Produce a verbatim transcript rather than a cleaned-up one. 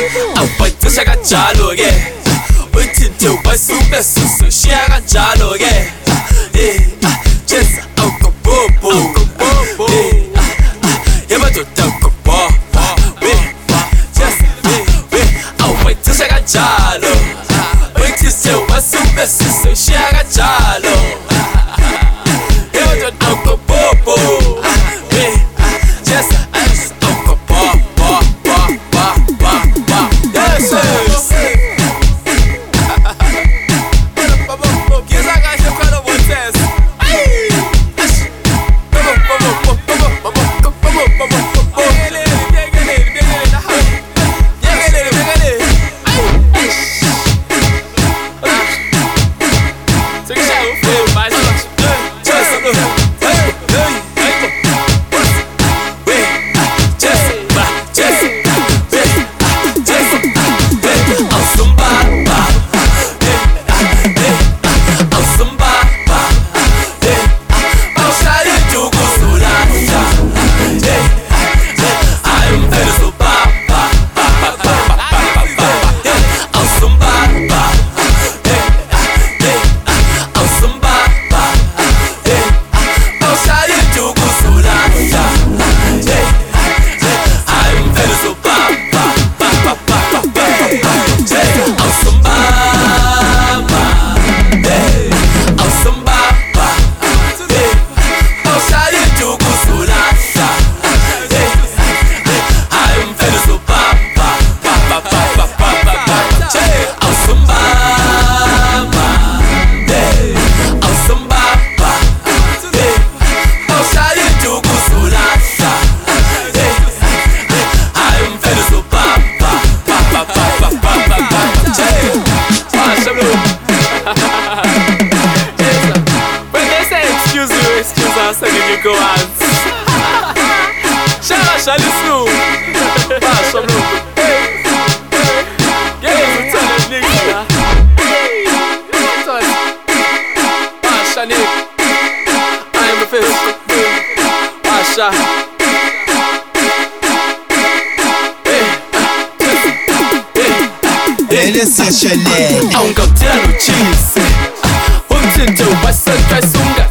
awubayithisha kanjalo-ke uyithinte wayisuka susu shiya kanjalo-ke Jesa awugobobo yemadoda awugobobo Jesa awubayithisha kanjalo uyithinte wayisuka susu shiya kanjalo yemadoda awugobobo Jesa go out. Shout out Snoop. Pass some look. Get it to the nigga. Pass Nick. I am the fist. Pasha. Ele se chale. I'm gonna tell you cheese. What's into what's the sunga?